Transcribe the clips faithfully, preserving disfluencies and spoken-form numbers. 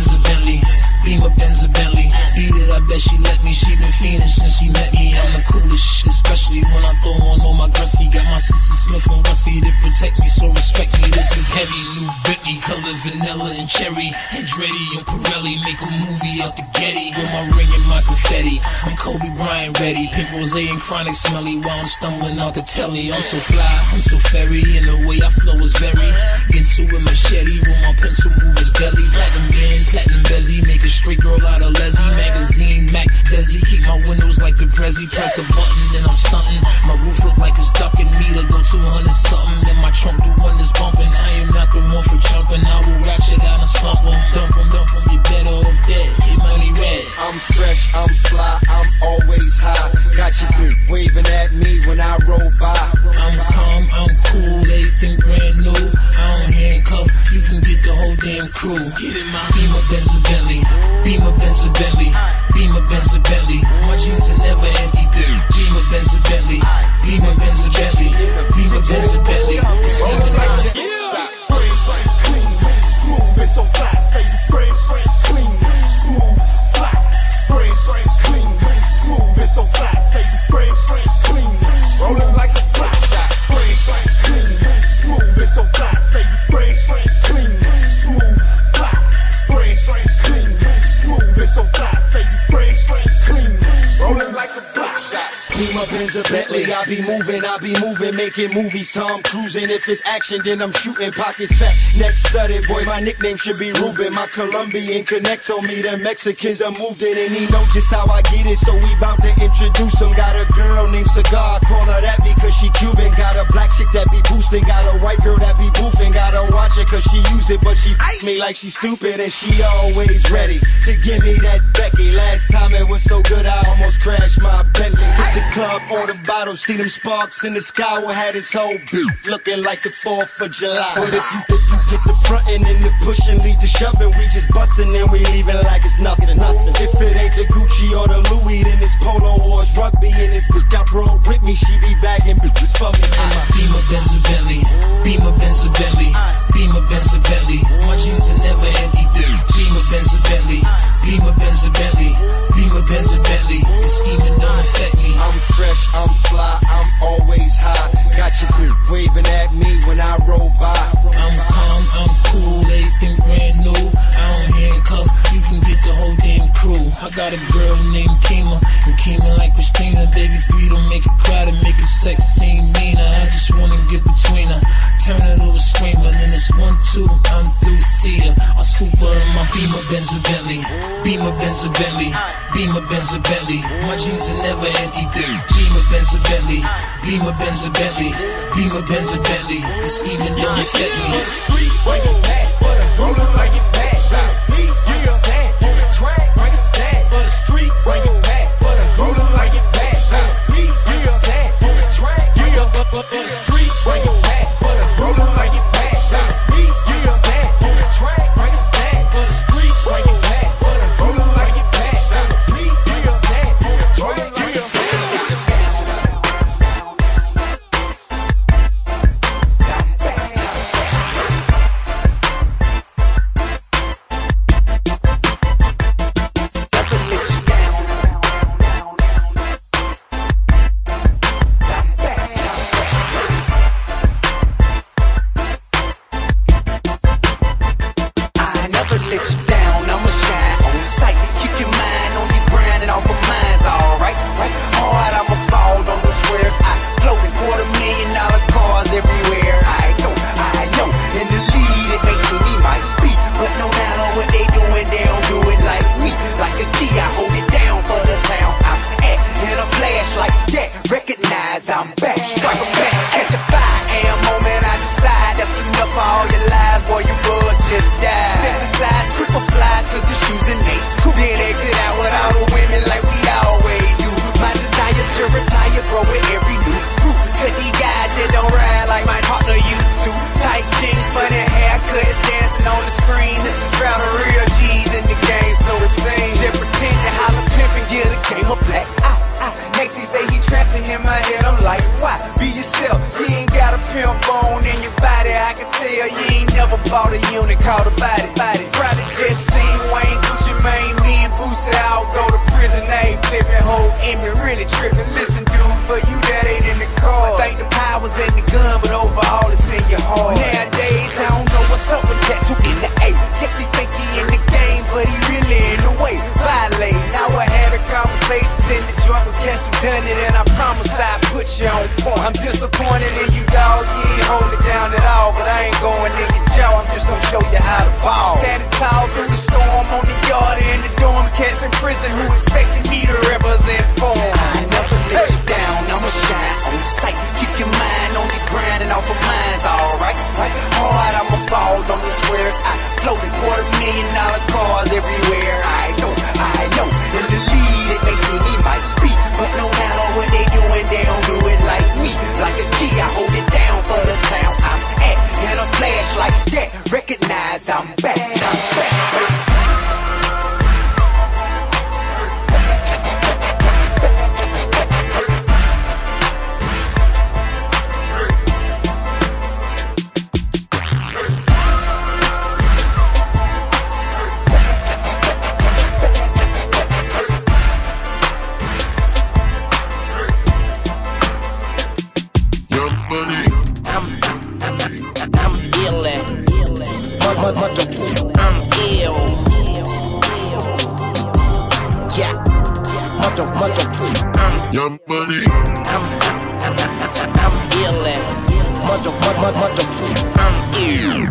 Benz or Bentley, Beamer, Benz or Bentley. Beat it, I bet she let me. She been fiending since she met me. I'm the coolest shit, especially when I throw on all my Gretzky. Got my sister Smith and Wessie to protect me, so respect me. This is heavy, new Bentley, color vanilla and cherry. Andretti and Pirelli make a movie out the Getty. With my ring and my confetti, I'm Kobe Bryant ready. Pink rose and chronic smelly while I'm stumbling out the telly. I'm so fly, I'm so fairy, and the way I flow is very. Into a machete with my pencil move is deadly. Platinum band, platinum bezzy, make a straight girl out of Leslie. Magazine, Mac, Desi, keep my windows like the Prezi. Press a button and I'm stunting. My roof look like it's ducking me to go two hundred something. And my trunk the one that's bumping. I am not the one for jumping. I will ratchet out and slump em. Dump em, dump em, you better off dead. Your money red. I'm fresh, I'm fly, I'm always high. Got your bitch waving at me when I roll by. I'm calm, I'm cool, everything brand new. I don't handcuff, you can get the whole damn crew. Get in my Beamer, Benz or Bentley, Beamer, Benz or Bentley, Beamer, Benz or Bentley. My jeans are never empty. Beamer, Benz or Bentley, Beamer, Benz or Bentley, Beamer, Benz or Bentley. It's clean, smooth, it's so fly. Say you fresh, clean, smooth, fly. Fresh, clean, smooth, it's so fly. Say you fresh, clean, rolling like a fly shot. Fresh, clean, smooth, it's so fly. Say you fresh, clean, smooth, fly. Fresh, clean, smooth, it's so fly. Say you fresh, clean, rolling like a fly shot. Beamer, Benz or Bentley, I be moving, I be moving, making movies, Tom cruising. If it's action, then I'm shooting. Pockets fat, neck studded. Boy, my nickname should be Ruben. My Colombian connect on me. The Mexicans are moved in, and he know just how I get it. So we bout to introduce him. Got a girl named Cigar, call her that because she Cuban. Got a black chick that be boosting. Got a white girl that be boofing. Gotta watch it cause she use it, but she f me like she stupid. And she always ready to give me that Becky. Last time it was so good, I almost crashed my Bentley. Hit the club, order bottles, see them sparks in the sky. We had his whole beat looking like the fourth of July. But if you, if you get the frontin' and the pushing, lead the shoving, we just bustin' and we leaving like it's nothing. nothing. If it ain't the Gucci or the Louis, then it's polo or it's rugby. And this bitch I brought with me, she be bagging bitches for me. Beamer, Benz or Bentley, Beamer, Benz or Bentley, Beamer, Benz or Bentley. My jeans are never empty. Beamer, Benz or Bentley, Beamer, Benz or Bentley, Beamer, Benz or Bentley. The scheming don't affect me. I'm fresh, I'm fly, I'm always high. Got your bitch waving at me when I roll by. I'm calm, I'm cool, everything brand new. I don't handcuff, you can get the whole damn crew. I got a girl named Kima, and Kima like Christina. Baby, for you to make it cry, to make it sex seem meaner. I just wanna get between her, turn it over screamer. Then it's one, two, I'm through, see her. I scoop her in my Beamer, Benz or Bentley, Beamer, Benz or Bentley, Beamer, Benz or Bentley. My jeans are never empty. Beamer, Benz or Bentley, Beamer, Benz or Bentley, Beamer, Benz or Bentley. The scheming don't affect me. Street, bring it back, but a roller like it back. Shot beat, bring it back. On the track, bring it back. For the street, bring it back, but a roller like it back. Shot beat, bring it back. On the track, bring it back. For the street, bring it back, but a roller like it back. Shot beat, bring it back. On the track, bring it back. For the street, bring it back, but a roller like it back. Shot beat, bring it back. On the track, bring it back. slipping, whole Emmy really tripping. Listen, dude, for you that ain't in the car. I think the power's in the gun, but overall it's in your heart. Nowadays, I don't know what's up with that who in the A. Guess he think he in the game, but he really in the way. Violate. Now we're having conversations in the joint with guess who done it, and I promise I put you on point. I'm disappointed in you, dog. You ain't hold it down at all, but I ain't going in your jaw. I'm just gonna show you how to ball. Standing tall through the storm on the yard in the dorms. Cats in prison who expected me to represent for 'em. I never let you down. I'ma shine on sight. Keep your mind on the grind and off of mine's alright. Right hard, I'ma fall on the squares. I floated quarter million dollar cars everywhere. I know, I know. In the lead, it may see me might be, but no matter what they doing, they don't do it like me. Like a G, I hold it down for the town I'm at. In a flash like that, recognize I'm back. I'm back. Young money. I'm, I'm, I'm, I'm illin'. Mother, mother, mother, I'm ill.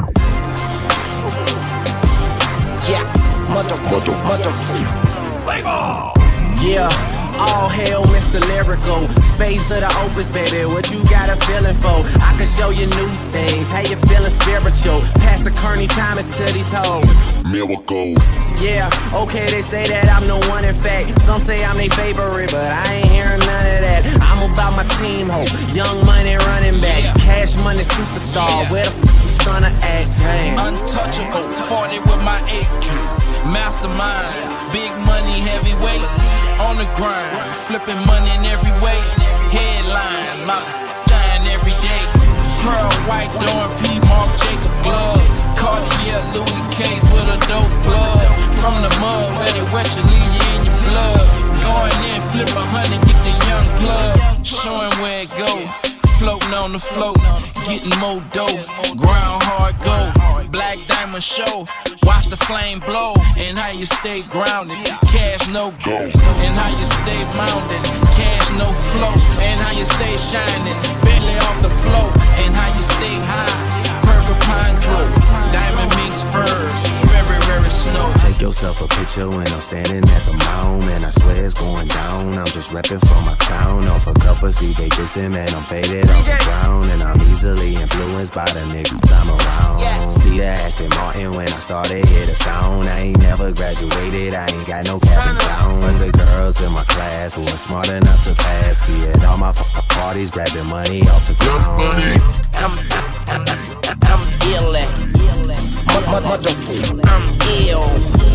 Yeah, mother, mother, mother. Play ball. Yeah, all hail Mister Lyrical. Spades of the opus, baby, what you got a feeling for? I can show you new things, how you feeling spiritual. Pass the Kearney Thomas to these hoes. Miracles. Yeah, okay, they say that I'm the one in fact. Some say I'm their favorite, but I ain't hearing none of that. I'm about my team, ho. Young money running back. Cash money superstar, where the f is gonna act? Hey. Untouchable, forty with my A Q. Mastermind, big money, heavyweight. On the grind, flipping money in every way. Headlines, my shine every day. Pearl white, Dawn P, Mark Jacob glove. Cartier, Louis case with a dope plug. From the mud, where they wet you, leave you in your blood. Going in, flip a hundred, get the young plug. Showing where it go, floating on the float. Getting more dough, ground hard go. Black diamond show, watch the flame blow. And how you stay grounded, cash no go. And how you stay mounted, cash no flow. And how you stay shining, barely off the floor. And how you stay high, purple pine grove. Diamond minks furs, very, very snow. Take yourself a picture when I'm standing at the mound. Man, I swear it's going down. I'm just repping for my town. Off a cup of C J Gibson, man, I'm faded off the ground. And I'm easily influenced by the niggas I'm around. See the Aston Martin when I started, hear the sound. I ain't never graduated, I ain't got no cap and gown. But the girls in my class who are smart enough to pass me at all my f parties, grabbing money off the ground. I'm, I'm, I'm, I'm illin'. Mother, mother, I'm ill.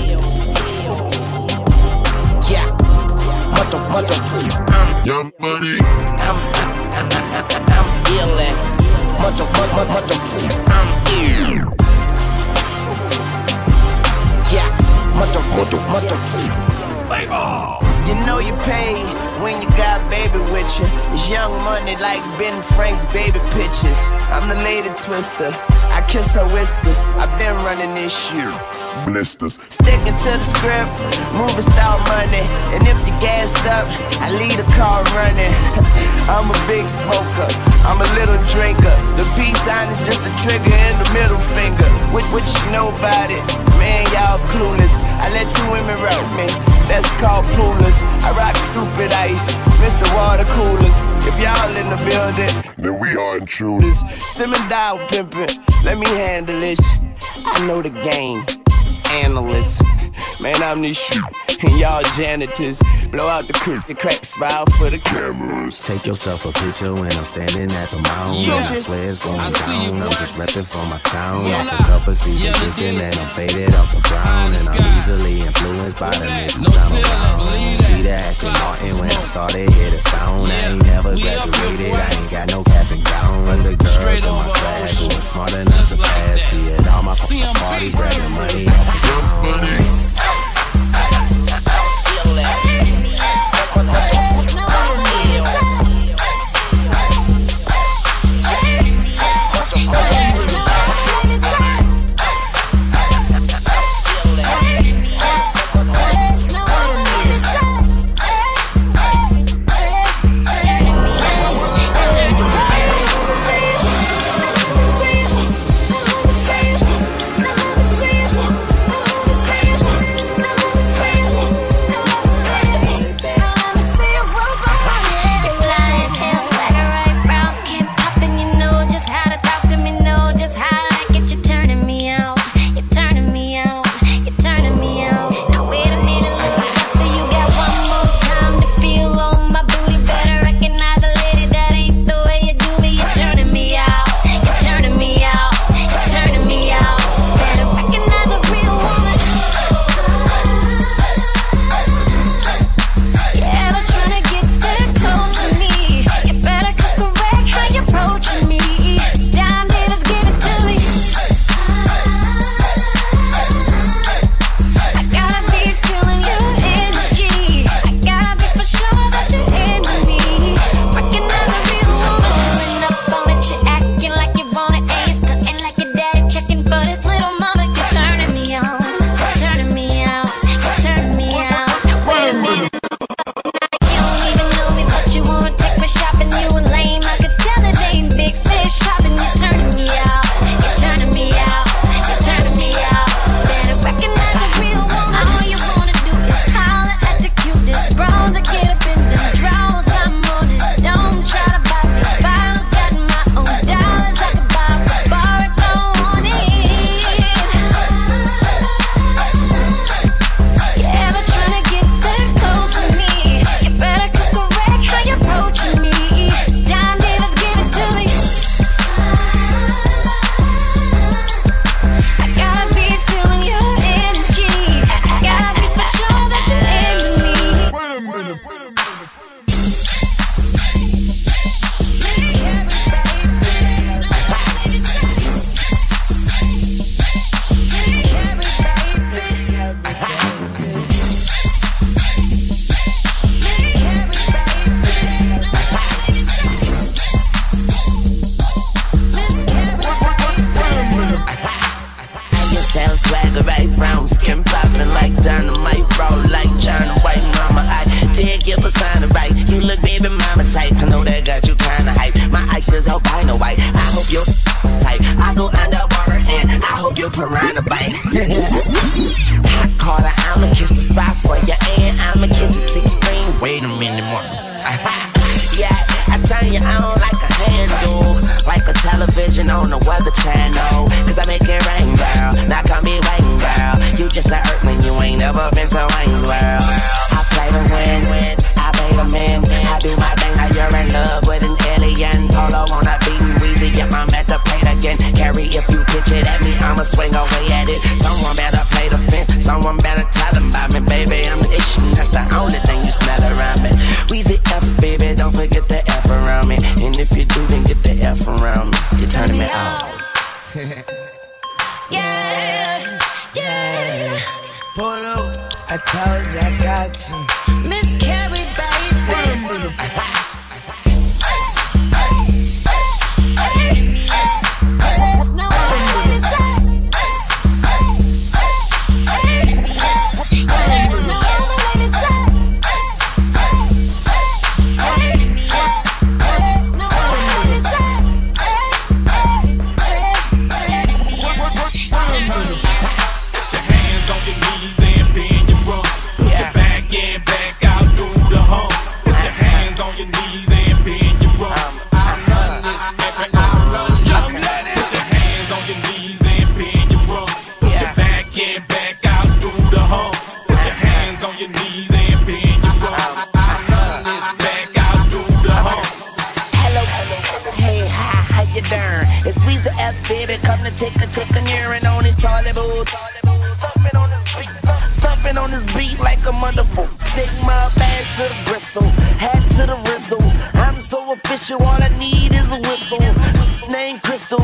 Yeah, mother, mother, I'm Young money. I'm, I'm, I'm, I'm illin'. Mother, mother, mother, I'm ill. Yeah, mother, mother, mother. Play ball. You know you pay when you got baby with you. It's young money like Ben Frank's baby pictures. I'm the lady twister, I kiss her whiskers. I've been running this year. Blisters. Sticking to the script, moving style money. And if you gassed up, I leave the car running. I'm a big smoker, I'm a little drinker. The peace sign is just a trigger and the middle finger. What, what you know about it? Man, y'all clueless. I let two women rock me, that's called poolers. I rock stupid ice, Mister Water Coolers. If y'all in the building, then we are intruders. Simon dial pimpin', let me handle this. I know the game, analyst. Man, I'm this shit, and y'all janitors. Blow out the crew, the crack smile for the cameras. Take yourself a picture when I'm standing at the mound. Yeah. And I swear it's going I see you, down. I'm boy. just repping for my town. Yeah, Off a cup of C J yeah, Gibson, yeah. man, I'm faded off the ground. And I'm easily influenced by the niggas No I'm feeling, around. believe See that. the Aston Glass Martin of when I smoke. started, hear the sound. I ain't never We up here, graduated, boy. I ain't got no cap and gown. But the girls Straight in my over class who ocean. are smart enough to Just like pass that. me at all my See 'em parties, big. grabbing money off the ground. Young money. Illin'. albino white. I hope you're tight. I go underwater and I hope you're piranha bite. Hot Carter, I'ma kiss the spot for you, and I'ma kiss it to your screen. Wait a minute more. Yeah, I turn you on like a handle, like a television on the Weather Channel. Cause I make it rain, girl. Now come be waiting, girl. You just an earthling, you ain't never been to Wayne's World. I play to win, win. I pay the men. I do my thing, now you're in love with an alien. All I wanna be Weezy, get my method played again. Carry if you pitch it at me, I'ma swing away at it. Someone better play the fence, someone better tell them about me, baby. I'm the issue, that's the only thing you smell around me. Weezy F, baby, don't forget the F around me. And if you do, then get the F around me. You're turning me out. Yeah, yeah. Pull up, I told you I got you. Miscarried, baby. Take a, take a urine on his toilet bowl. Stumping on this beat, stumping on this beat like a motherfucker. Sigma bad to the bristle, hat to the rizzle. I'm so official, all I need is a whistle. Name Crystal,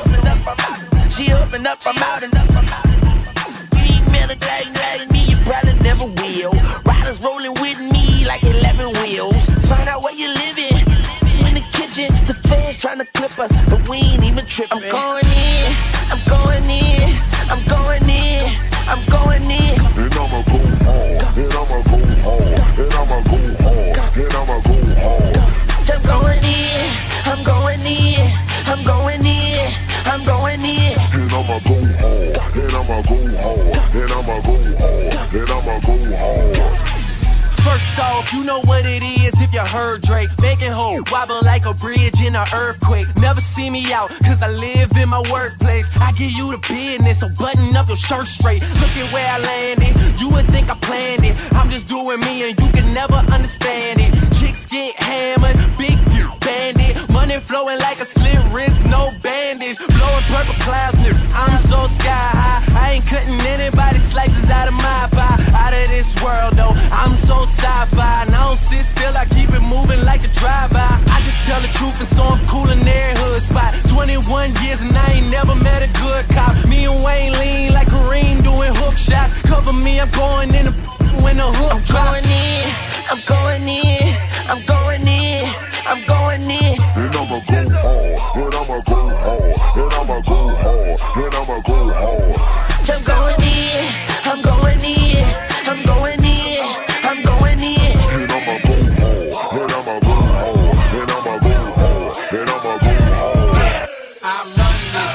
she opened up, I'm out and up, I'm out. You ain't met a thing like me, you probably never will. Riders rolling with me like eleven wheels. Find out where you living. In the kitchen, the fans trying to clip us, but we ain't even tripping. I'm going in, I'm going in, I'm going in, I'm going in. And I'ma go hard, and I'ma go hard, and I'ma go hard, and I'ma go hard. I'm going in, I'm going in, I'm going in, I'm going in. And I'ma go hard, and I'ma go hard, and I'ma go hard, and I'ma go hard. First off, you know what it is if you heard Drake. Making hope wobble like a bridge in an earthquake. Never see me out, cause I live in my workplace. I give you the business, so button up your shirt straight. Look at where I landed, you would think I planned it. I'm just doing me and you can never understand it. Chicks get hammered, big bandit. Money flowing like a slit wrist, no bandage. Blowing purple clouds, nigga, I'm so sky high. I ain't cutting anybody slices out of my pie. Out of this world though, I'm so sci-fi. And I don't sit still, I keep it moving like a drive-by. I just tell the truth and so I'm cool in every hood spot. Twenty-one years and I ain't never met a good cop. Me and Wayne lean like Kareem doing hook shots. Cover me, I'm going in the when the hook I'm drops. going in, I'm going in, I'm going in, I'm going in. And I'ma go hard, and I'ma go hard, and I'ma go hard, and I'ma go hard. I'm going in, I'm going in, I'm going in, I'm going in. And I'ma go hard, and I'ma go hard, and I'ma go hard, and I'ma go hard. I'm running this.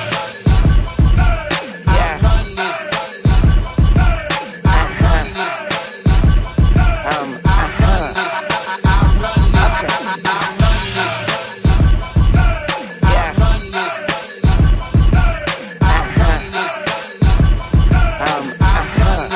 Yeah. I'm running this. I'm running this. Um, uh-huh. I'm running this. I'm running this. Yeah. I'm running this. Uh-huh. Um, uh-huh.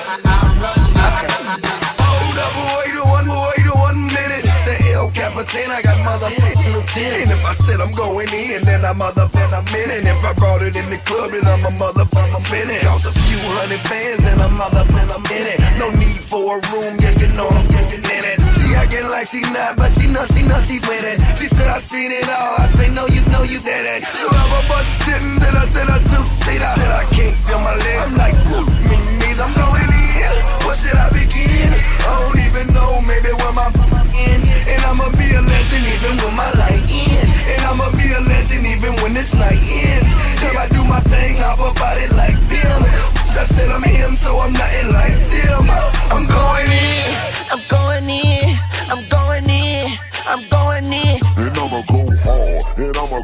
Hold up, wait a one, wait a one minute. The El Capitan, I got motherfucking lieutenant. And if I said I'm going in, then I motherfucking I'm in it. If I brought it in the club, then I'm a motherfucking in it. Cost a few hundred fans, then I'm motherfucking I'm in it. No need for a room, yeah, you know I'm getting in it. She acting like she not, but she know, she know she with it. She said I seen it all, I say no, you know you did it. You have a bus sitting, then I said I two-seater. Said I can't feel my legs, I'm like, me neither, I'm going in. What should I begin? I don't even know, maybe where my ends. And I'ma be a legend even when my light ends. And I'ma be a legend even when this night ends. If I do my thing, hop about it like them. I said I'm him, so I'm nothing like them. I'm going in, I'm going in, I'm going in, I'm going in. And I'ma go hard, and I'ma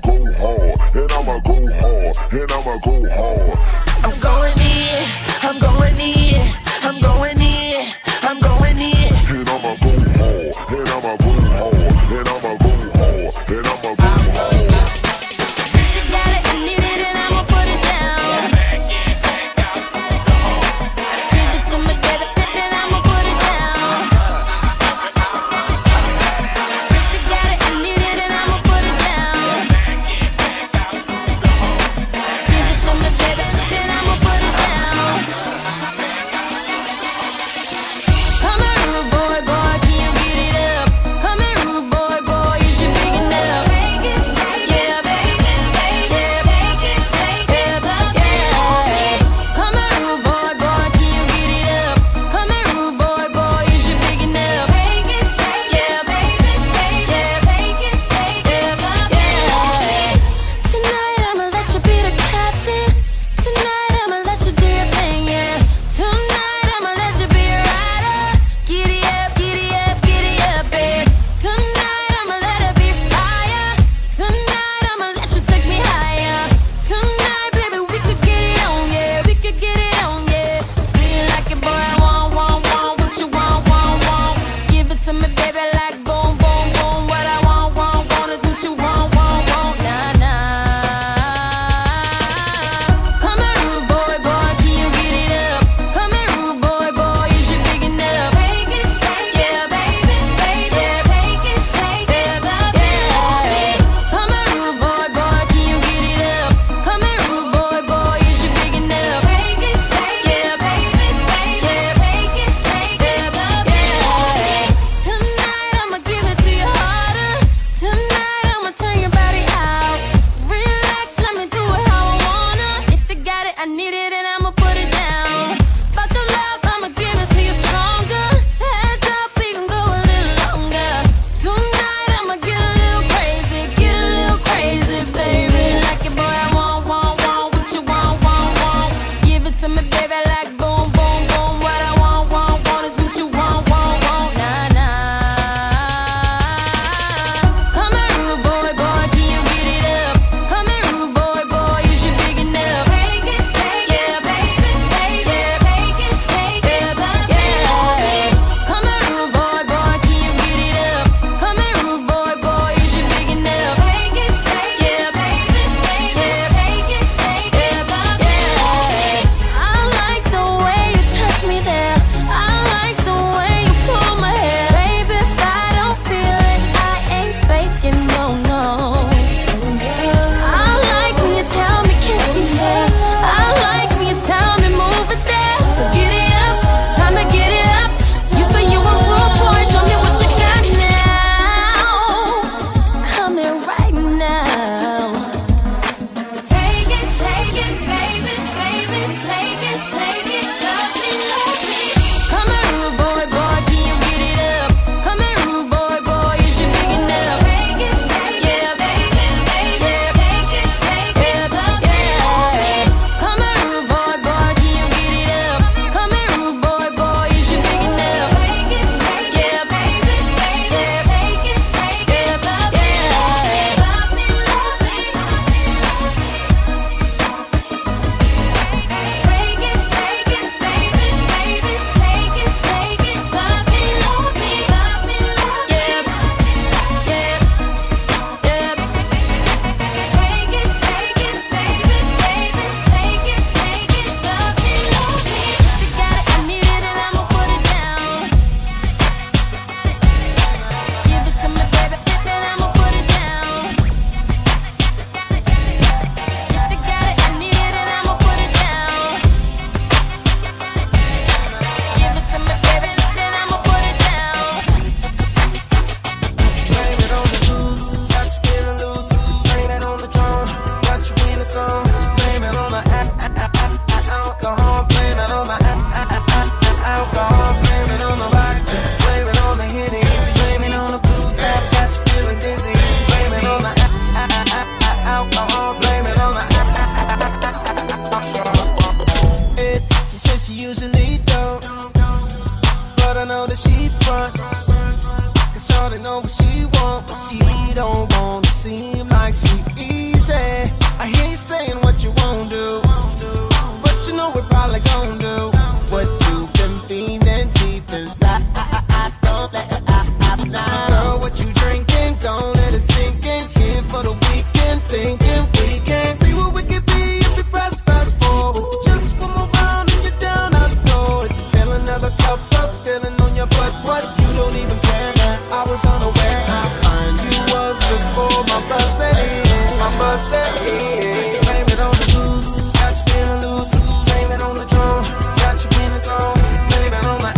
but I know that she front. Cause shorty know what she want, but she don't wanna seem like she easy. I hear you saying what you won't do, but you know we're probably gon' do what you've been feeling deep inside. I, I, I don't let it out, out now. Girl, what you drinking? Don't let it sink in. Here for the weekend, thinking we can see what we can be if we press fast forward. Just one more round and you're down out the door. If you feel another cup up, feeling on your butt, what? You don't even care, man. I was unaware how fine you was before my bus set in. My bus set in. Blame it on the blues, got you feeling loose. Blame it on the drum, got you in the zone. Blame it on the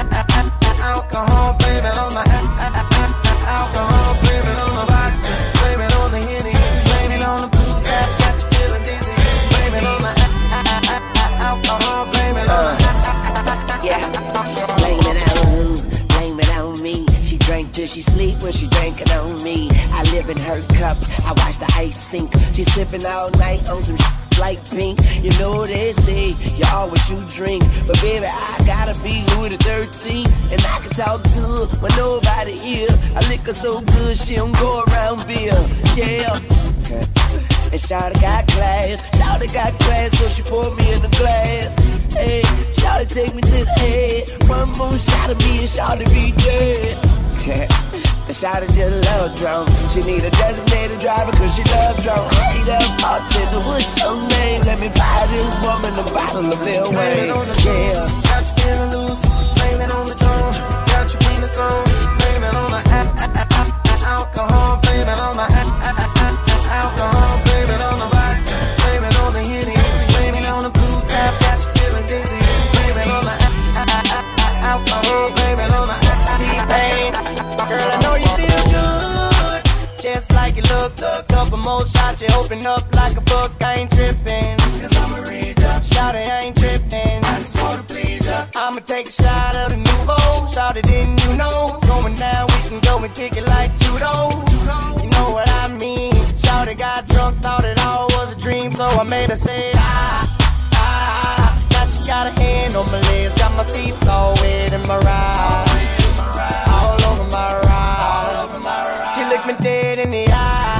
alcohol. Blame it on the alcohol. Blame it on the vodka. Blame it on the Henny. Blame it on the blue tap, got you feeling dizzy. Blame it on the alcohol. Blame it on the yeah. Blame it on who? Blame it on me. She drank till she sleep when she drank it on me. I live in her cup, I watch the ice sink. She sipping all night on some sh- like pink. You know they say you're all what you drink, but baby I gotta be Louis the thirteenth, and I can talk to her when nobody here. I lick her so good she don't go around beer. Yeah. Okay. And Shawty got class, Shawty got class, so she poured me in the glass. Hey, Shawty take me to the head. One more shot of me and Shawty be dead. And Shawty just love drunk. She need a designated driver cause she love drunk. Hate up, bartender, what's your name? Let me buy this woman a bottle of Lil Wayne. Yeah. Got you feeling loose, blame it on the drum. Got you in the zone, blame it on the alcohol. Blame it on the alcohol. Blame it on the vodka. Blame it on the Henny. Blame it on the blue tap. Got you feeling dizzy. Blame it on the alcohol. Blame it on the T-Pain. Girl, I know you feel good, just like you look. Couple more shots, you open up like a book. I ain't tripping, cause I'ma read ya. Shout it, I ain't tripping, I just wanna please ya. I'ma take a shot of the nouveau. Shout it, didn't you know what's going down? We can go and kick it like judo. You know what I mean? Shout it, got drunk, thought it all was a dream, so I made her say ah, ah. Now she got a hand on my legs, got my seats all wet in my ride. All over my ride. She looked me dead in the eye.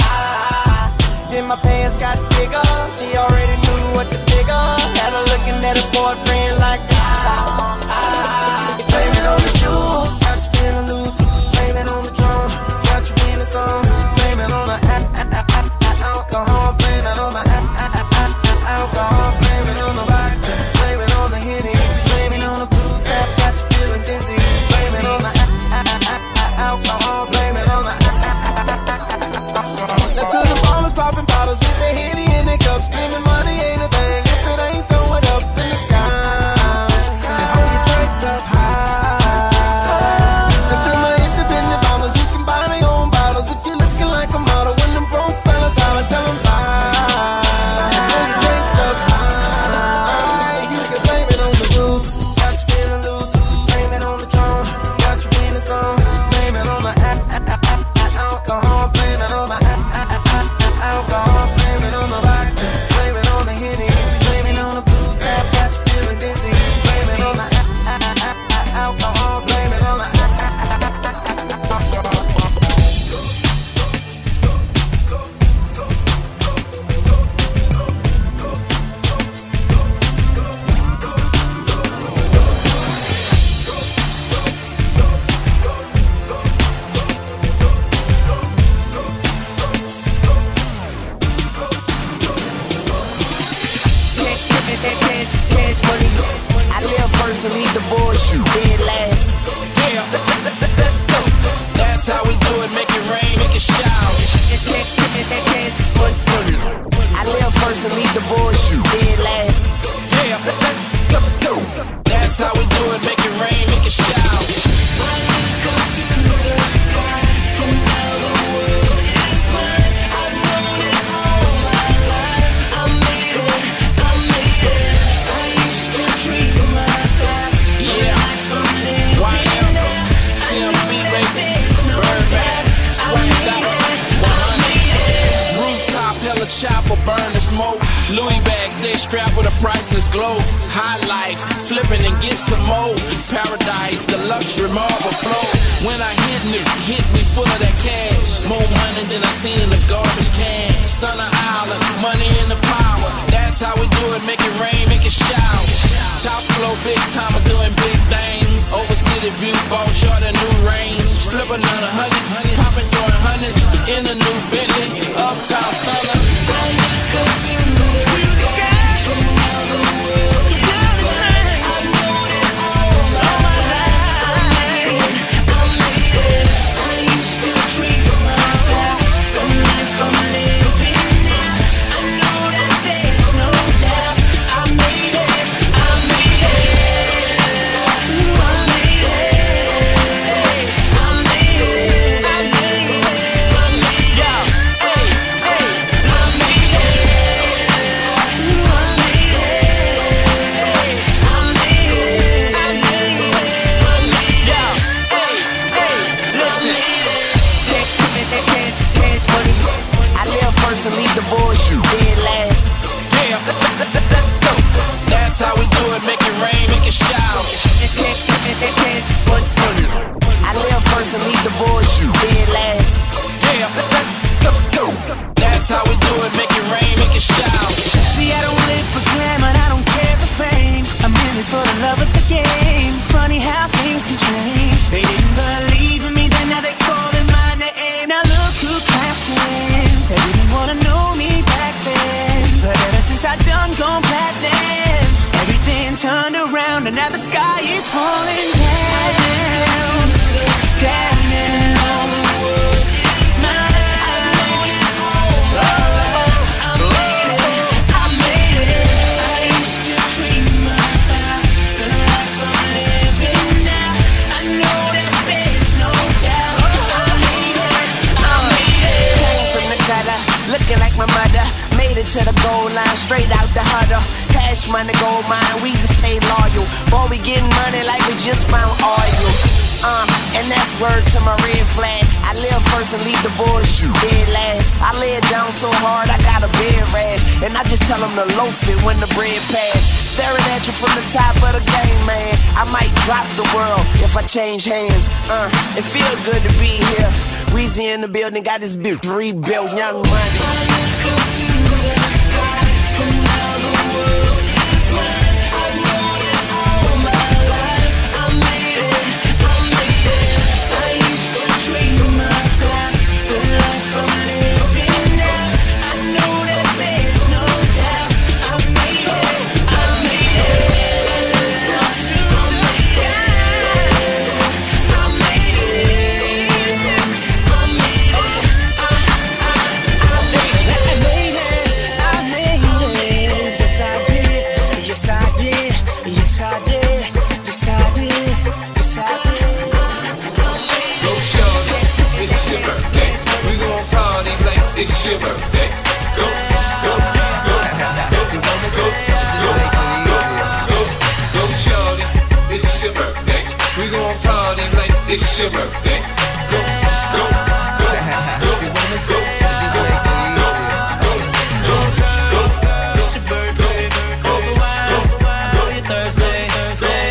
Then my pants got bigger. She already knew what to figure. Had her looking at her boyfriend like ah, ah. Blame it on the juice, got you feeling loose. Blame it on the drum, got you in the zone. Blame it on the alcohol. Blame it on the alcohol. Blame it on the vodka. Blame it on the Henny. Blame it on the blue tap, got you feeling dizzy. Blame it on the alcohol. Blame it on the now to the ballers popping bottles with their Henny in their cups, screaming money ain't a thing if it ain't throw it up in the sky and hold your drinks up high. Now to my independent bombers who can buy their own bottles, if you're looking like a model, when them broke fellas holler, tell them bye and hold your drinks up high. You can blame it on the booze, got you feeling loose. Blame it on the drum, got you in the zone. Blame it on the alcohol. Blame it on the alcohol. Blame it on the vodka. Blame it on the Henny. Blame it on the blue tap, got you feeling dizzy. Blame it on the alcohol. Blame it on the I live first and leave the bullshit dead last. Yeah. That's how we do it, make it rain, make it shower. I live first and leave the bullshit dead last. Yeah. That's how we do it, make it rain, make it shower. When you go to the sky, and now the world is mine. I've known it all my life. I made it, I made it. I used to dream my life. Yeah. Y M, C M B, baby, Birdman, Swagged Out, one hundred. Rooftop, hella chopper, burn the smoke. Louis bag, stay strapped with a priceless glow. High life, flipping and get some more. Paradise, the luxury marble flow. When I hit me, hit me full of that cash. More money than I seen in the garbage can. Stunner Island, money in the power. That's how we do it, make it rain, make it shower. Top flow, big time, I'm doing big things. Over city view, ball short, a new range. Flip another hundred, popping throwing hundreds in a new Bentley. Uptown stunner. I look up to the sky from another world. I know that all my life I made it, I made it. I used to dream about the life I'm living now. I know that there's no doubt. I made it, I made it. I made it, I made it, I made it, I made it. Yeah, hey, hey, I made it, I made it, I made it, I made it, I made it. Yeah, hey, hey, listen. Cash, cash, cash money. I live first and leave the bullshit dead last. Yeah, let's go. That's how we do it, make it rain, make it shower. Cash, cash, cash money. I live first and leave the bullshit dead last. Yeah, let's go. That's how we do it, make it rain, make it shower. See, I don't live for glamour, I don't care for fame. I'm in this for the love of the game. Funny how things can change. They didn't believe in me, then now they calling my name. Now look who crashed in. They didn't wanna know me back then, but ever since I done gone platinum, everything turned around and now the sky is falling down. Down and all the world is mine. Oh, I made it, I made it. I used to dream about the life I'm living now. I know that there's no doubt. I made it, I made it. Came from the gutter, looking like my mother. Made it to the goal line, straight out the huddle. Cash money, gold mine, we just stay loyal. Boy, we getting money like we just found oil. Uh, and that's word to my red flag. I live first and leave the bullshit dead last. I lay it down so hard, I got a bed rash. And I just tell them to loaf it when the bread pass. Staring at you from the top of the game, man. I might drop the world if I change hands. Uh, it feel good to be here. Weezy in the building, got this bitch rebuilt, Young Money. I look up to the sky from another world is mine. I know that all my life I made it, I made it. I used to dream about the life I'm living now. I know that there's no doubt. I made it, I made it. I look up to the sky. I made it, I made it. I, I, I made it. I made it, I made it. Yes, I did. Yes, I did. Yes, I did. Yes, I did. Yes, I did. Go shorty, it's your birthday. We gon' party like it's your birthday. Go, go, go, go, go, go, go, shorty, it's your birthday. We gon' party like it's your birthday. Go, go, go, go, go, go, go, go, go. It's your birthday. Over wine. Know you're Thursday. Thursday.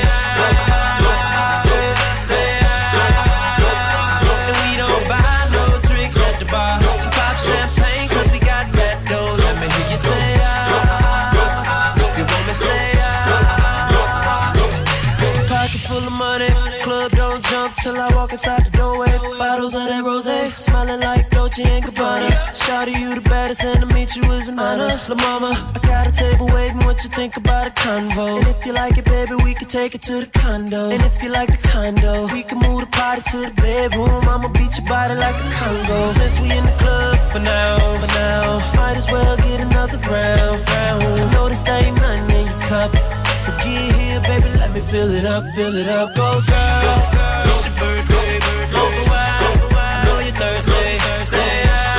And we don't buy no drinks at the bar. Pop champagne 'cause we got that dough. Let me hear you say ah. You want me say ah. Pocket full of money. Club don't jump till I walk inside the doorway. Bottles of that rosé, smiling like Dolce and Gabbana. Shout you the baddest, and to meet you is an honor. La mama, I got a table waiting. What you think about a convo? And if you like it, baby, we can take it to the condo. And if you like the condo, we can move the party to the bedroom. I'ma beat your body like a Congo. Since we in the club for now, for now, might as well get another round, round. I know this ain't nothing in your cup, so get here, baby, let me fill it up, fill it up. Go girl, go girl. It's your birthday, birthday. Over wine, I know you're Thursday, Thursday.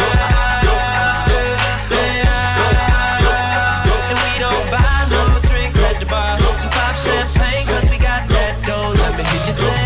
And we don't buy no drinks at the bar. Pop champagne 'cause we got that dough. Let me hear you say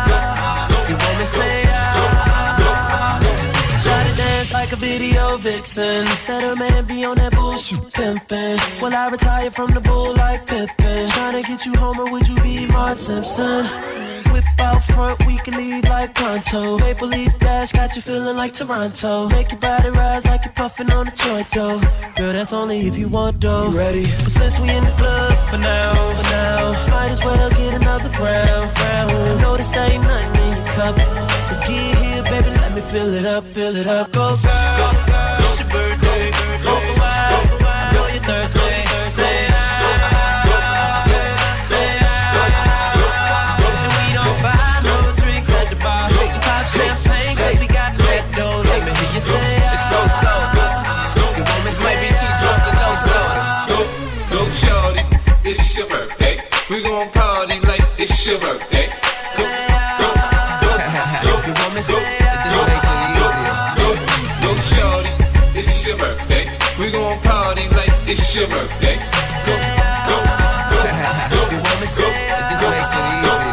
ah. You want me say ah. Try to dance like a video vixen. Simpson. Said her man be on that bullshit pimpin'. Will I retire from the bull like Pippin? Tryna get you home or would you be Marge Simpson? Whip out front, we can leave like pronto. Maple leaf dash got you feeling like Toronto. Make your body rise like you're puffin' on a joint though. Girl, that's only if you want though. You ready? But since we in the club for now, for now, might as well get another round, round. I know this ain't nothing in your cup, so get here, baby, let me fill it up, fill it up. Go girl, go girl, it's your birthday, over wild, I know you're thirsty, thirsty. Champagne, cause we got that dough. Let me hear you say, it's no so. You want me might be too drunk to know so. Go, go shorty, it's your birthday. We gon' party like it's your birthday. Go, go, go, go. You want me say, it just makes it easier. Go, go shorty, it's your birthday. We gon' party like it's your birthday. Go, go, go, go. You want me say, it just makes it easier.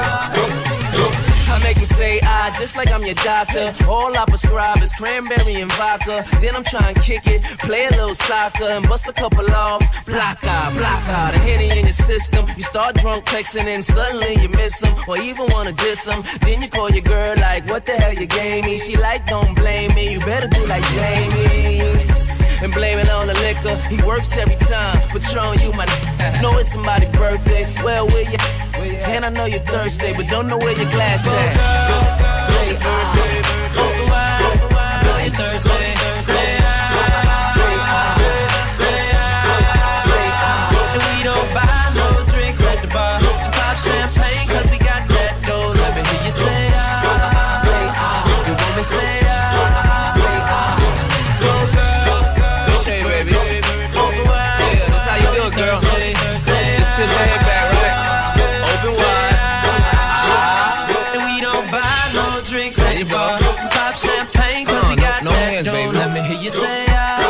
I make you say I, just like I'm your doctor. All I prescribe is cranberry and vodka. Then I'm trying to kick it, play a little soccer, and bust a couple off. Block out, block out, a Henny in your system. You start drunk texting and suddenly you miss him, or even wanna diss him. Then you call your girl like, what the hell you gave me? She like, don't blame me, you better do like Jamie. And blame it on the liquor, he works every time. Patron, you my know it's somebody's birthday. Well, where you? And I know you're thirsty, but don't know where your glass at. Go, say ah, go wild, I know you're thirsty. Say ah, say ah, say ah, say ah. And we don't buy no drinks at the bar. Pop champagne 'cause we got that dough. Let me hear you say ah, say ah. You want me say ah, say ah. Go girl, go show you, baby. Yeah, that's how you do it, girl. Just tilt your head back, right? Open wide. Ah. And we don't buy no drinks at the bar. Pop champagne 'cause we got that dough. Let me hear you say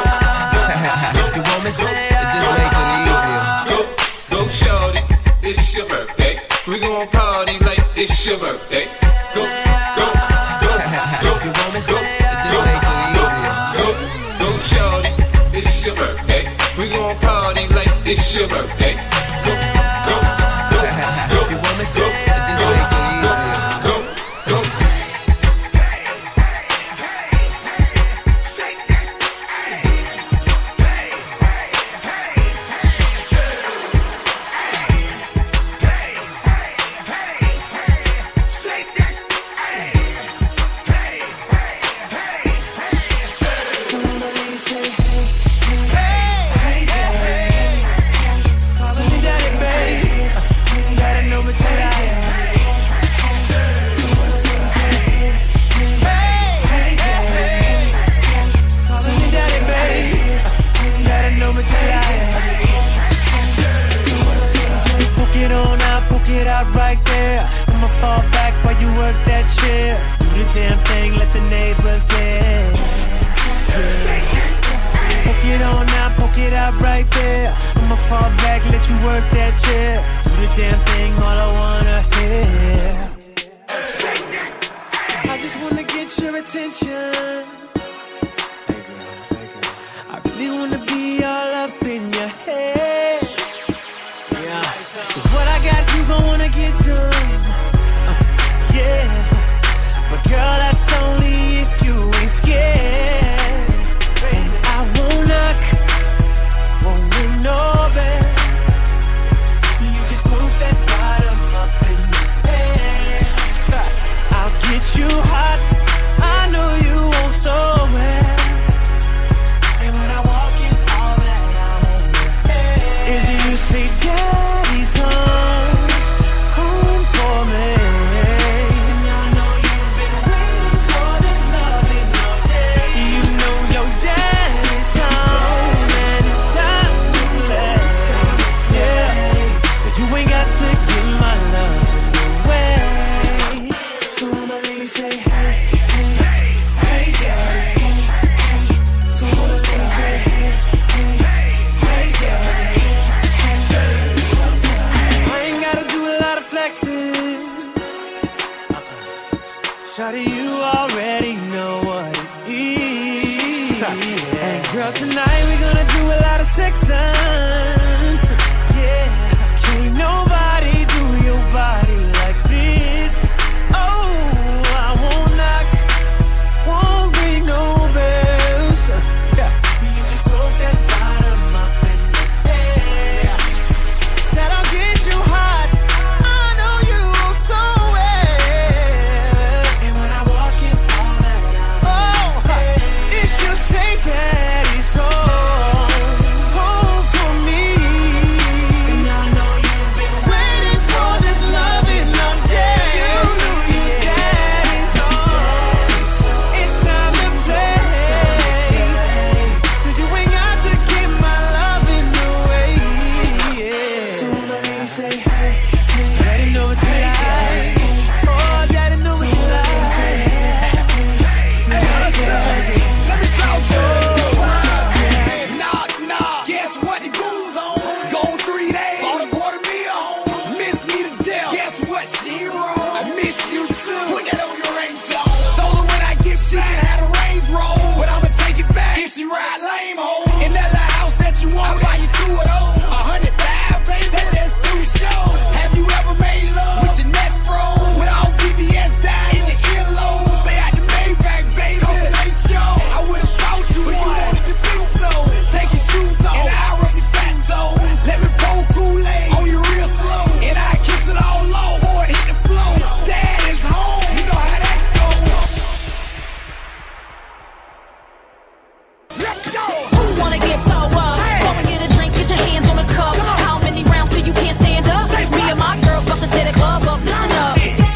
ah. You want me say ah. It just makes it easier. Go, go shorty, it's your birthday. We gon' party like it's your birthday. Go, go, go, go. You want me say ah. It just makes it easier. Go, go shorty, it's your birthday. We gon' party like it's your birthday. Go, go, go, go. You want me say ah. It just makes it easier. Go, go. Girl, tonight we gonna do a lot of sexing. Yeah, can't nobody do your body like this. Oh, I won't knock, won't ring no bells. Yeah, you just broke that bottom up in the air. Said I'll get you hot, I know you so well. And when I walk in, all that out. Oh, it should say daddy's home, home for me. And I know you've been waiting for this loving all day. You know your daddy's home, it's time to play. So you ain't got to give my loving away. So let me say, hey, hey, daddy know what you like. Oh, daddy know what you like. Let me talk to you. Knock, knock. Guess what the goons on? Gone three days. Bought a quarter meal home. Miss me to death. Guess what? She wrong. I miss you too. Put that on your ringtone. Told her when I get she can have the range roll. But I'ma take it back if she ride lame home. In that little house that you want, I buy you two of those. A hundred thousand, baby. That's just too show. Have you ever made love with your neck froze? With all B B S down in the earlobes. Stay out the Maybach, baby. Cause it ain't show. I would've thought you but you wanted to be so. Take your shoes off and I rub your fat toe. Let me pour Kool-Aid on you real slow. And I kiss it all low before it hit the floor. Dad is home. You know how that goes. Let's go. Who wanna get toe up? Go and get a drink, get your hands on the cup. How many rounds till you can't stand up? Me and my girls about to tear the club up. Listen up.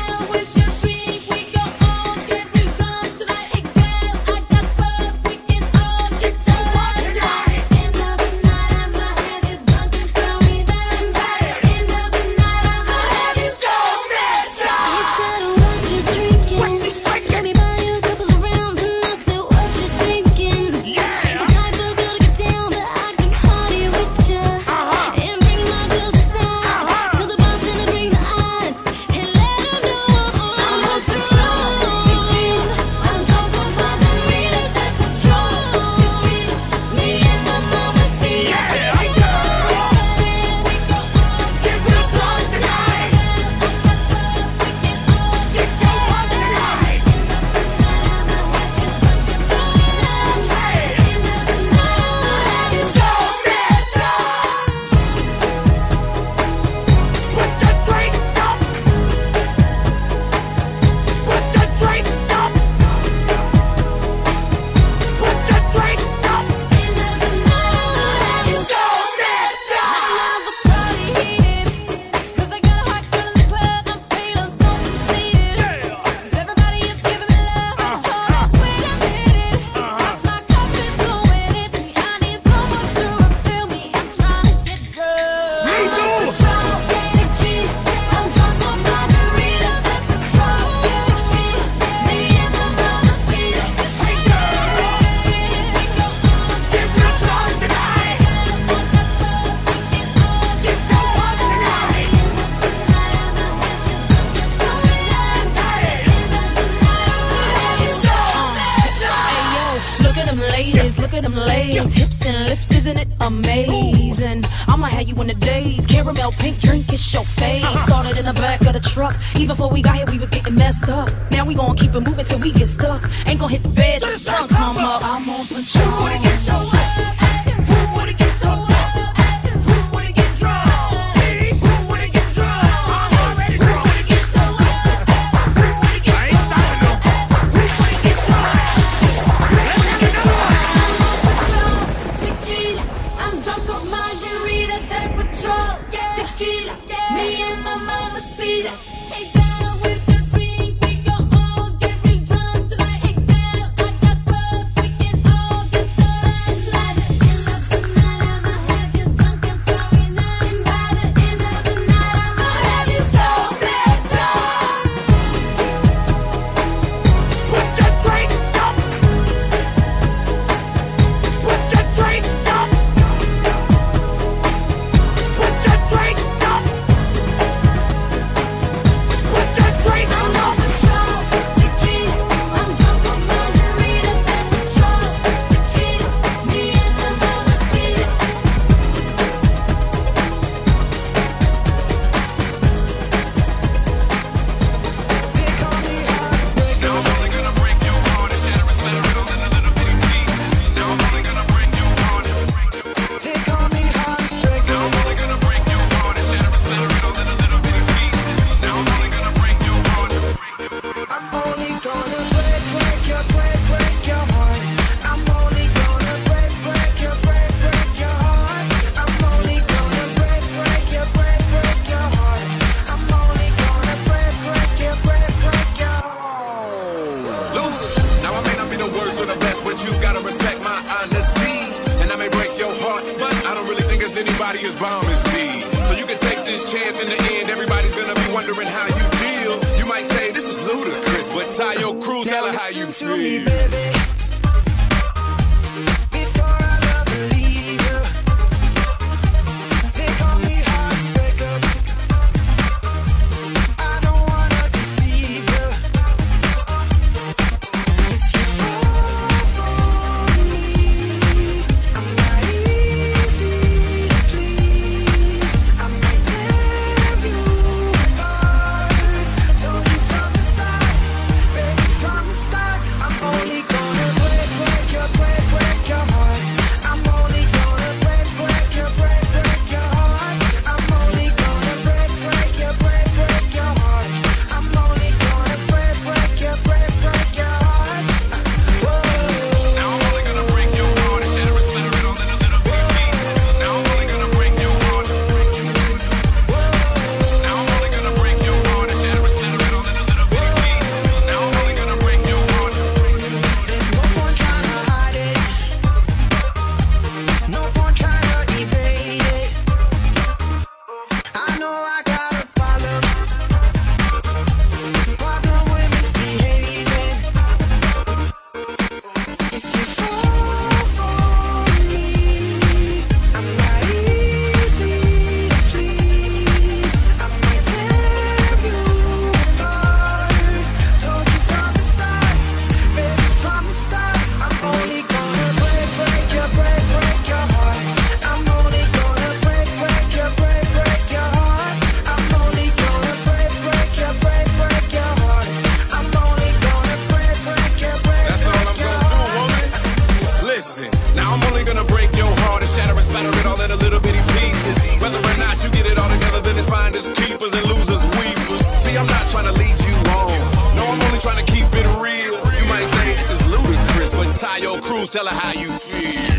Look at them legs, hips and lips, isn't it amazing? I'ma have you in the days, caramel pink drink, it's your face. Started in the back of the truck, even before we got here we was getting messed up. Now we gon' keep it moving till we get stuck. Ain't gon' hit the bed till the sun come up. I'm on patrol. Who wanna get so up? Who wanna get so up? Who wanna get drunk? Who wanna get drunk? I'm already drunk. Who wanna get so up? Who wanna get so up? Who wanna get drunk? I'm drunk on margarita, that patrol, tequila, me and my mama see that. Hey, down with the drink, we gon' all get real drunk tonight. Hey, girl, I got bug, we can all get the run tonight. bomb is me. So you can take this chance in the end. Everybody's gonna be wondering how you feel. You might say this is ludicrous, but Tayo Cruz, tell her how you feel. To me, baby. Before I love and leave you, they call me heartbreaker. I don't wanna deceive you. If you fall for me, I'm not easy to please. I might tear you apart. Told you from the start, baby, from the start. I'm only gonna break, break your, break, break your heart. I'm only gonna break, break your, break, break your heart. I'm only gonna break, break your, break, break your heart. I'm only gonna break, break your, break, break your heart. Whoa. Now I'm only gonna break your heart and shatter it, slitter it all in a little bitty pieces. Now I'm only gonna break your heart. Now I'm only gonna break your heart and shatter it, slitter it all in a little bitty pieces. Now I'm only gonna break your heart. There's no point trying to hide it. No point trying to evade it. I know I got a problem. Problem with misbehaving. If you fall for me, I'm not easy to please. I might tear you apart. Told you from the start, baby, from the start. I'm only gonna break, break your, break, break your heart. I'm only gonna break, break your, break, break your heart. I'm only gonna break, break your, break, break your heart. I'm only gonna break, break your, break, That's all I'm break your gonna do, heart. woman. Listen, now I'm only gonna break your heart and shatter and splatter it all in a little bitty pieces. Whether or not you get it all together, then it's finders, keepers, and losers, weepers. See, I'm not trying to lead you on. No, I'm only trying to keep it real. You might say this is ludicrous, but Tayo Cruz, tell her how you feel.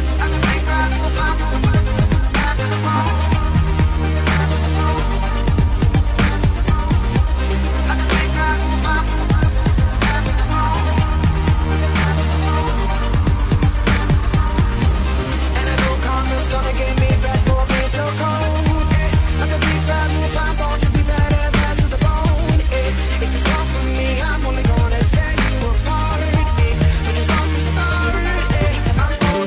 And I know karma's gonna get me back for being so cold. Eh, like a big bad wolf, I'm born to be bad and bad to the bone. Eh, if you come for me, I'm only gonna tear you apart. Eh, so just from the start, eh, I'm only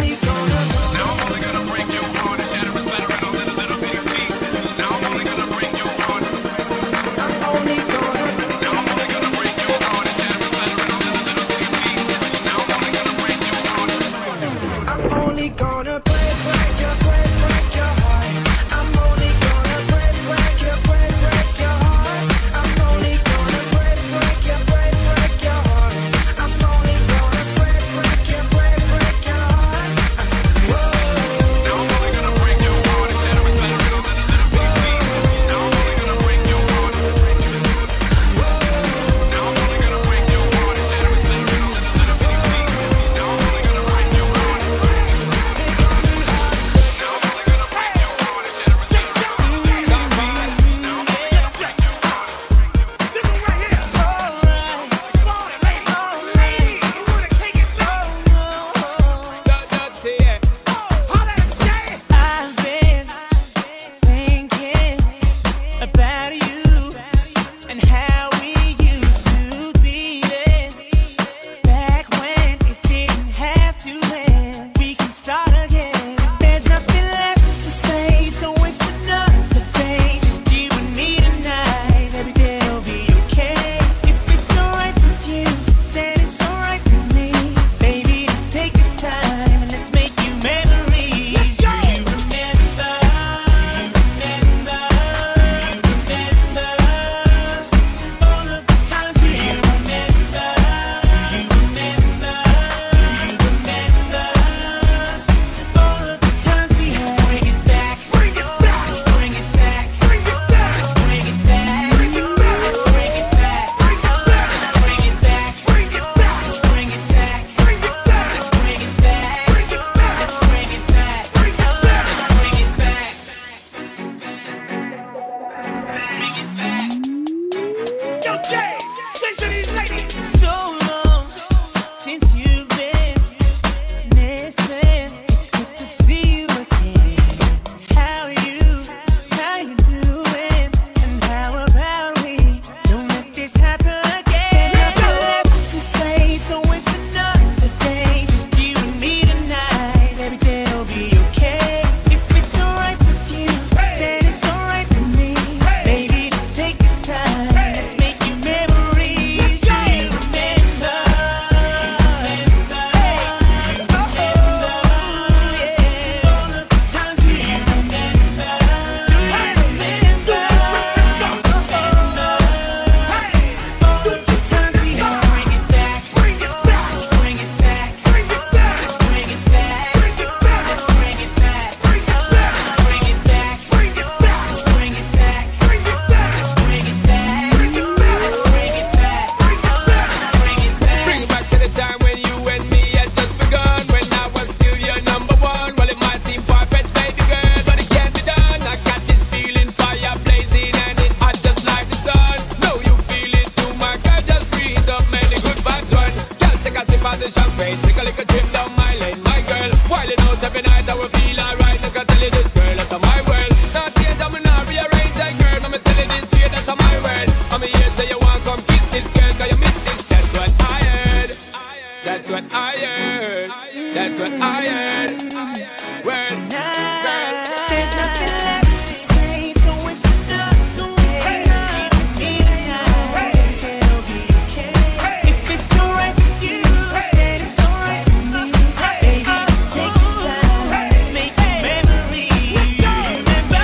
what I heard. That's what I heard. Well, Tonight, there's nothing left to say. Don't waste it up. Don't waste it up. Need a high. It'll be okay. If it's alright with you, then it's alright with me. Baby, let's take this time. Let's make memories. Remember,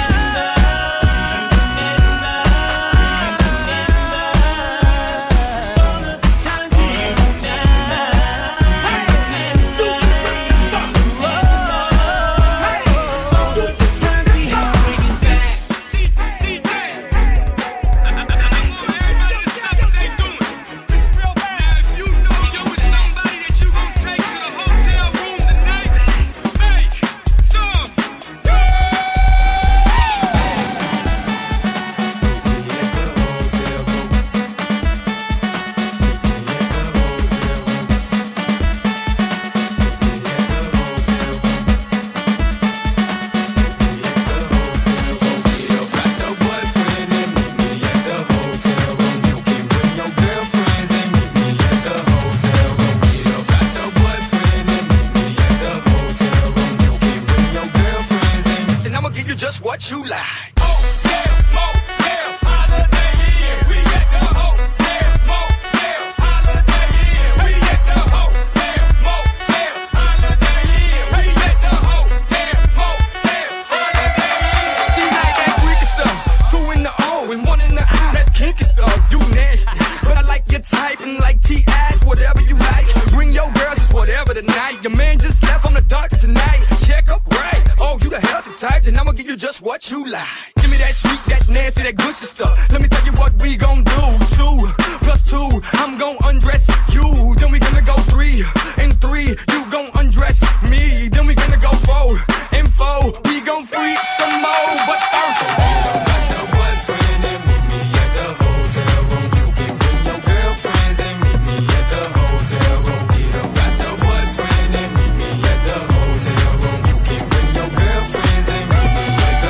all the times we used to just what you like. Just what you like. Give me that sweet, that nasty, that good stuff. Let me tell you what we gon' do. Two plus two, I'm gon' undress you. Then we gonna go three and three, you gon' undress me. Then we gonna go four and four, we gon' freak some more. But first, got your boyfriend and meet me at the hotel room. You can bring your girlfriends and meet me at the hotel room. Got your boyfriend and meet me at the hotel room. You can bring your girlfriends and meet me.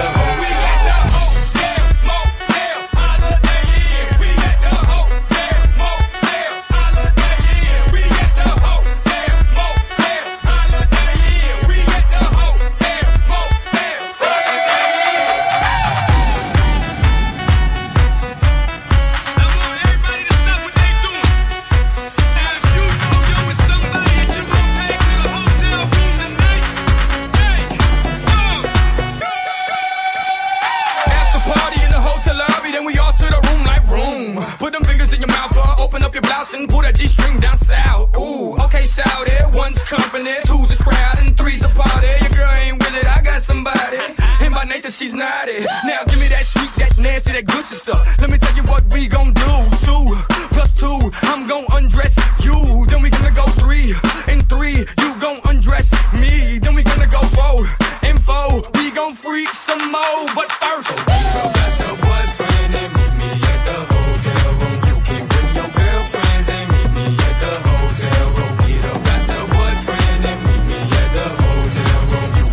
And pull that G-string down south. Ooh, okay, shout it. One's company, two's a crowd, and three's a party. Your girl ain't with it, I got somebody. And by nature, she's naughty. Now give me that sweet, that nasty, that good stuff. Let me tell you what we gon' do. Two plus two, I'm gon' undress you. Then we gonna go three and three, you gon' undress me. Then we gonna go four and four, we gon' freak some more. But first, girl, got your boyfriend and meet me at the hotel room. You can bring your girlfriend.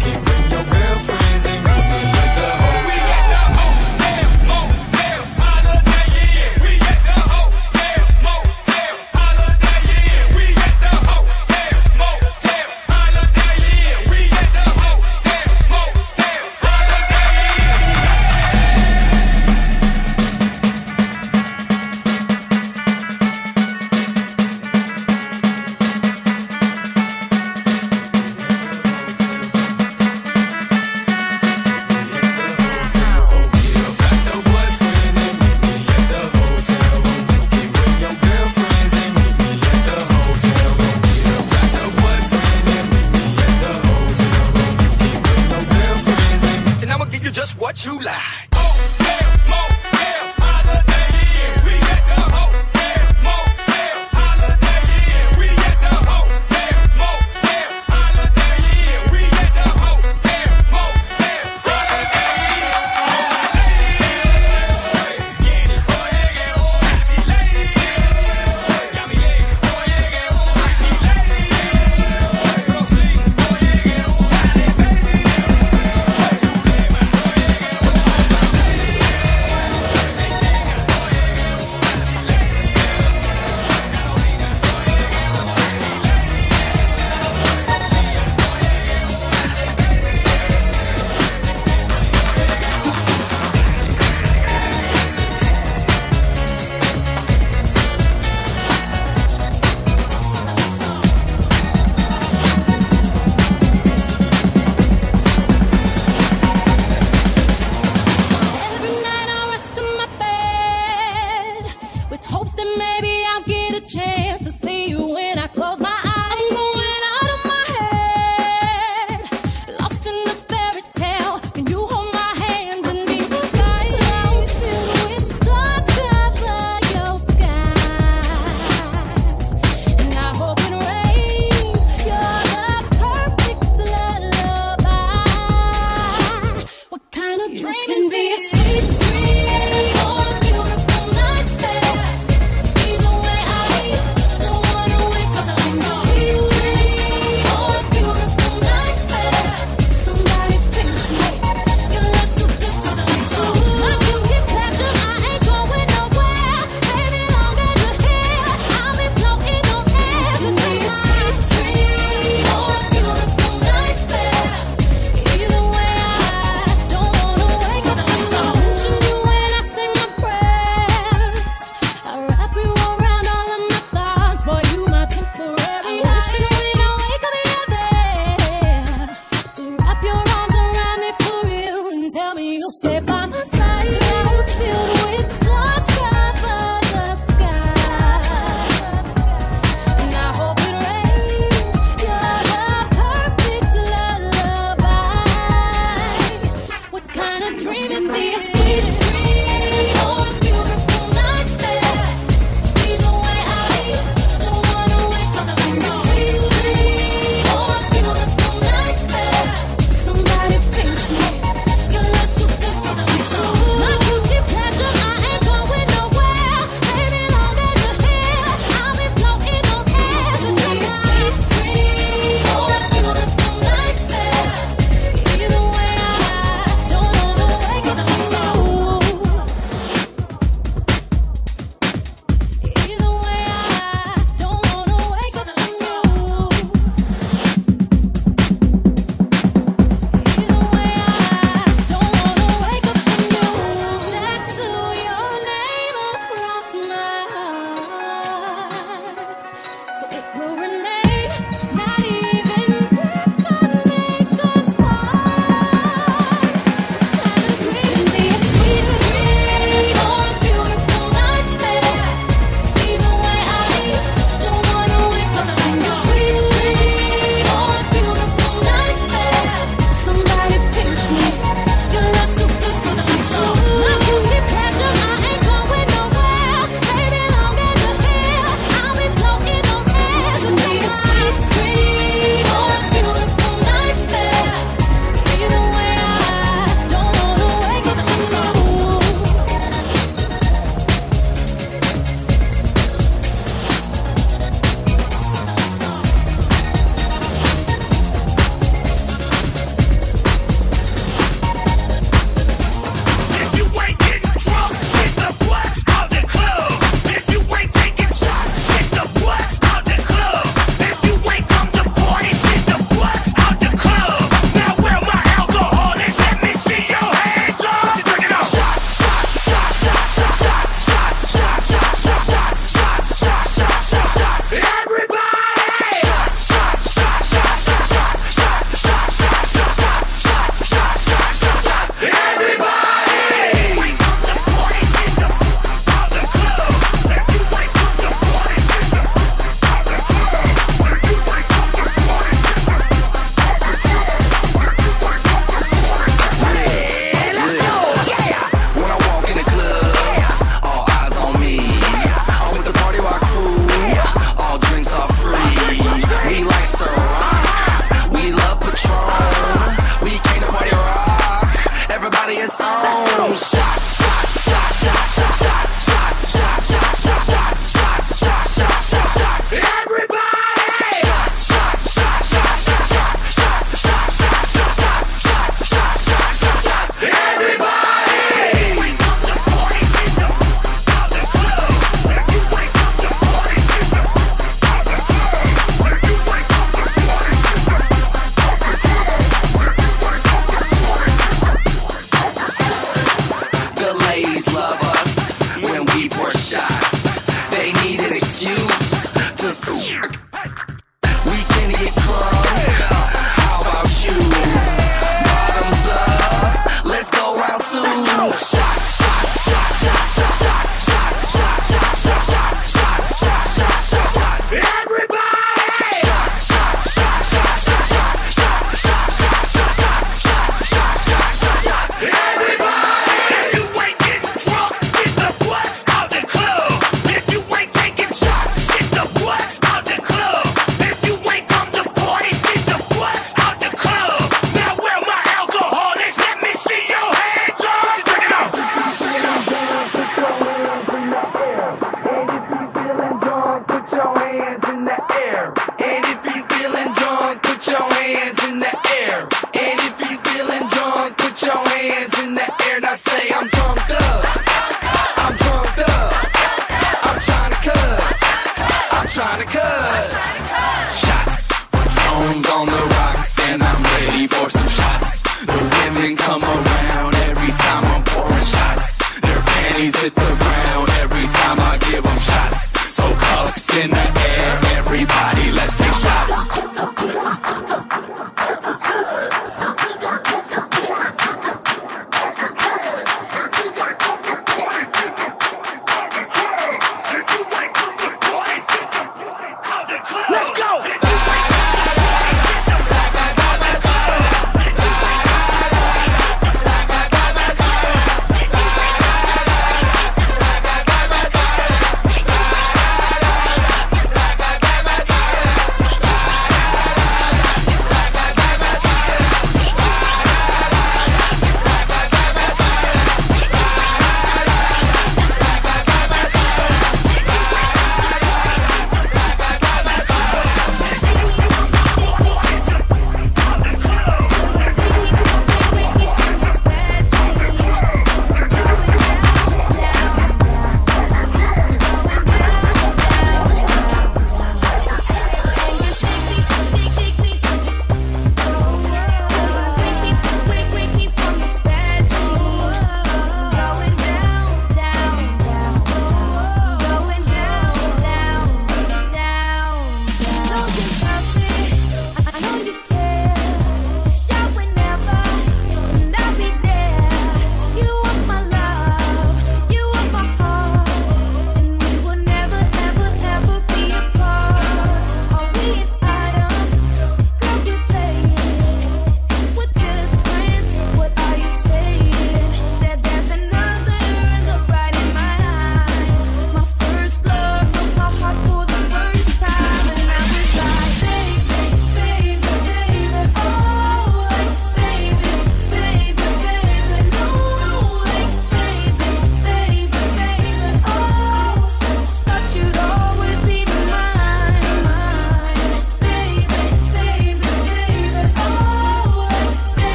Hotel, maybe I'll get a chance to see you when I close my eyes. I'm going out of my head, lost in the fairy tale. Can you hold my hands and be the clouds filled with stars cover your skies? And I hope it rains. You're the perfect lullaby. What kind of dream can be a sweet dream or a beautiful nightmare? Either way, I don't wanna wake up like no sweet dream or a beautiful nightmare. Somebody fix me. Your love's too good to be true. My guilty pleasure, I ain't going nowhere. Baby, long as you're here, I'll be floating on air. Could be a sweet dream or a beautiful nightmare. Either way, I don't wanna wake up like no. I mention you when I sing my prayers. I wrap you around all of my thoughts, boy, you my temporary. I wish that when I wake up, you're there to wrap your arms around me for real and tell me you'll stay by my side. Clouds filled with stars cover the sky, and I hope it rains. You're the perfect lullaby. What kind of dream can be a sweet dream or a beautiful nightmare? Either way, I don't wanna wake up like no sweet dream or a beautiful nightmare. Somebody fix me. Your love's too good to be true. My guilty pleasure, I ain't going nowhere. Baby, long as you're here, I'll be floating on air. Could be a sweet dream or a beautiful nightmare. Either way, I don't wanna wake up like no. Either way, I don't wanna wake up like no. Either way, I don't wanna wake up from you. Tattoo your name across my heart, so it will remain. Not even death could make us part. Can be a sweet dream or a beautiful nightmare. Either way, I don't wanna wake up like no sweet dream or a beautiful nightmare. Somebody pinch me. Your love's too good to be true. My guilty pleasure, I ain't going nowhere. Baby, long as you're here, I'll be floating on air. Could be a sweet dream or a beautiful nightmare. Either way, I don't wanna wake up like no. If you ain't getting drunk, hit the blacks of the club. If you ain't taking shots, hit the blacks of the club. If you ain't come to party, hit the blacks of the club. Now where my alcoholics? Let me see your hands up. What you drinking up? Shots, shots, shots, shots, shots, shots, shots, shots, shots, shots, shots, shots, shots, shots, shots, shots. Everybody! Shots, shots, shots, shots, shots, shots, shots, shots, shots, shots, shots, shots, shots, shots, shots, shots. Everybody! If you ain't come to party, hit the blacks of the club. If you ain't come to party, hit the blacks of the club. If you ain't come to party, hit the When I walk in the club, all eyes on me. I'm with the party rock crew, all drinks are free. We like Ciroc, we love Patron. We came to party rock, everybody is on. Shots, shots, shots, shots, shots, shots, shots, shots, shots, shots, shots, shots, shots, shots, shots, shots. Everybody! Shots, shots, shots, shots, shots, shots, shots, shots, shots, shots, shots, shots, shots, shots, shots, shots. Everybody! If you ain't come to party, hit the blacks of the club. If you ain't come to party, hit the blacks of the club. If you ain't come to party, hit the blacks of the club. The ladies love us when we pour shots. They need an excuse to smirk. We can get crunk. How about you? Bottoms up. Let's go round two. Shots, shots, shots, shots, shots, shots, shots, shots, shots, shots, shots, shots, hands in the air, everybody, let's take shots. Let's go!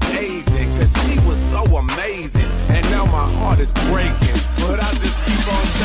is breaking, but I just keep on